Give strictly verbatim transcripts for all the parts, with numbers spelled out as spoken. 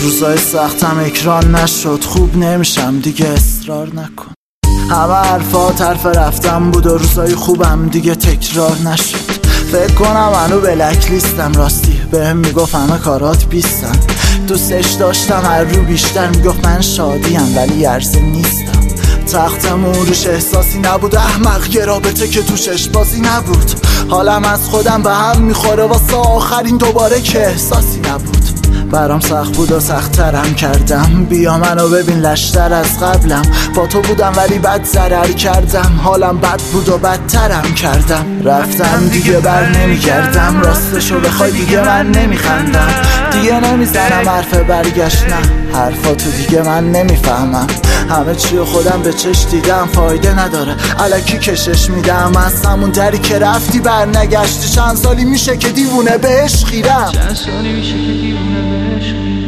روزای سختم اکران نشد، خوب نمیشم دیگه اصرار نکن. همه حرفات حرف رفتم بود و روزای خوبم دیگه تکرار نشد. فکر کنم منو بلک لیستم، راستی بهم میگفت همه کارات بیستن. دوستش داشتم هر رو بیشتر، میگفت من شادیم ولی عرضه نیستم. تختمون روش احساسی نبود، احمق یه رابطه که توش اشبازی نبود. حالم از خودم به هم میخوره واسه آخرین دوباره که احساسی نبود. برام سخت بود و سخت‌ترم کردم، بیا منو ببین لشتر از قبلم. با تو بودم ولی بد ضرر کردم، حالم بد بود و بدترم کردم. رفتم دیگه بر نمیگردم، راستشو بخوای دیگه من نمیخندم. دیگه نمیزنم حرف برگشت، نه حرفاتو دیگه من نمیفهمم. همه چی خودم به چش دیدم، فایده نداره الکی کشش میدم. از همون دری که رفتی بر نگشتی، چند سالی میشه که دیوونه بهش خیرم. چند سالی میشه که دیوونه بهش خیرم.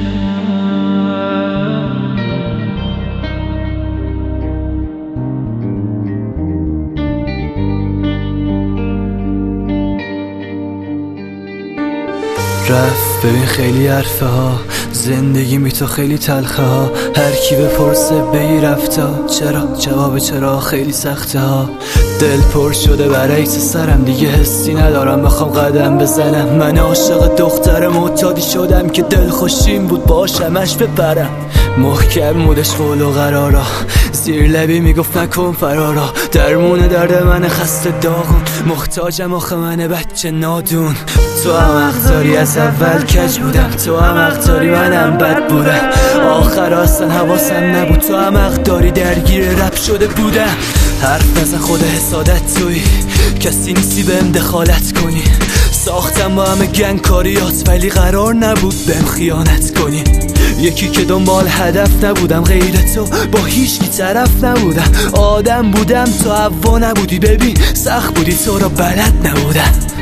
رفت ببین خیلی حرفه ها، زندگی می تو خیلی تلخه ها. هر کی بپرسه بگی رفتا، چرا جواب چرا خیلی سخته ها. دل پر شده برعکس سرم، دیگه حسی ندارم بخوام قدم بزنم. من عاشق دختر معتادی شدم که دل خوشیم بود باشمش بپرم. محکم مودش قول و قرارا، زیر لبی میگفت نکن فرارا. درمون درد من خسته داغون، محتاجم آخه من بچه نادون. تو هم حق داری از اول کج بودم، تو هم حق داری منم بد بودم. آخر اصلا حواسم نبود، تو هم حق داری درگیر رپ شده بودم. حرف نزن خود حسادت توی، کسی نیستی بهم دخالت کنی. ساختم با همه گنگ کاریات ولی قرار نبود بهم خیانت کنی. یکی که دنبال هدف نبودم، غیر تو با هیچ کی طرف نبودم. آدم بودم تو هوا نبودی، ببین سخت بودی تو را بلد نبودم.